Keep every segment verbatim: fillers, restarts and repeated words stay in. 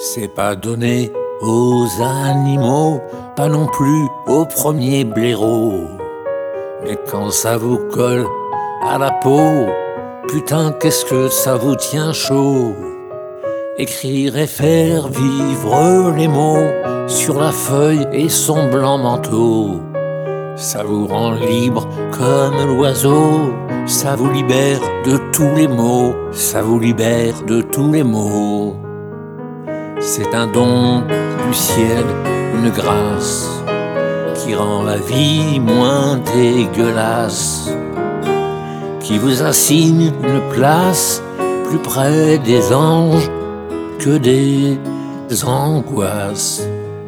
C'est pas donné aux animaux, pas non plus aux premiers blaireaux. Mais quand ça vous colle à la peau, putain qu'est-ce que ça vous tient chaud. Écrire et faire vivre les mots sur la feuille et son blanc manteau. Ça vous rend libre comme l'oiseau, ça vous libère de tous les maux, ça vous libère de tous les maux. C'est un don du ciel, une grâce qui rend la vie moins dégueulasse, qui vous assigne une place plus près des anges que des angoisses.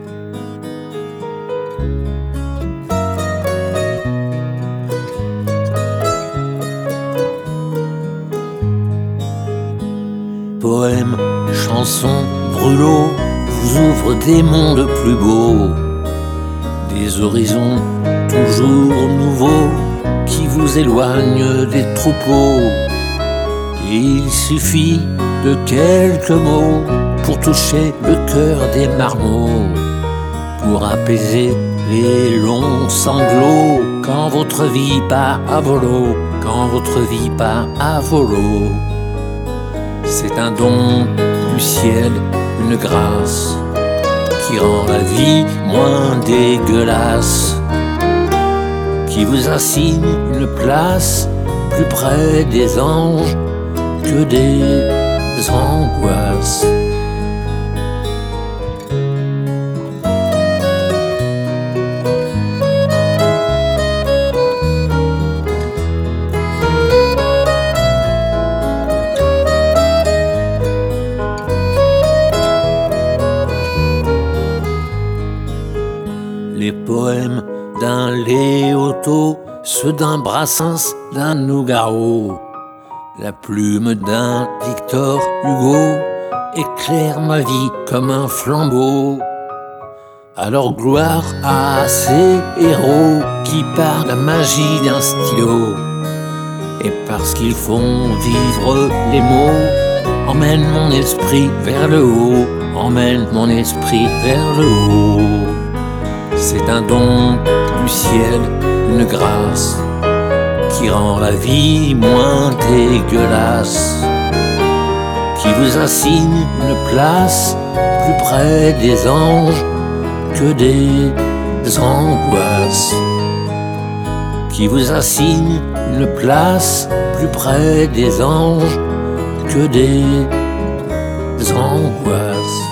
Poèmes, chansons, brûlots vous ouvrent des mondes plus beaux, des horizons toujours nouveaux qui vous éloignent des troupeaux. Il suffit de quelques mots pour toucher le cœur des marmots, pour apaiser les longs sanglots quand votre vie part à volo, quand votre vie part à volo. C'est un don du ciel, une grâce qui rend la vie moins dégueulasse, qui vous assigne une place plus près des anges que des angoisses. Les poèmes d'un Léoto, ceux d'un Brassens, d'un Nougaro, la plume d'un Victor Hugo éclaire ma vie comme un flambeau. Alors gloire à ces héros qui par la magie d'un stylo, et parce qu'ils font vivre les mots, emmène mon esprit vers le haut, emmène mon esprit vers le haut. C'est un don du ciel, une grâce qui rend la vie moins dégueulasse, qui vous assigne une place plus près des anges que des angoisses, qui vous assigne une place plus près des anges que des angoisses.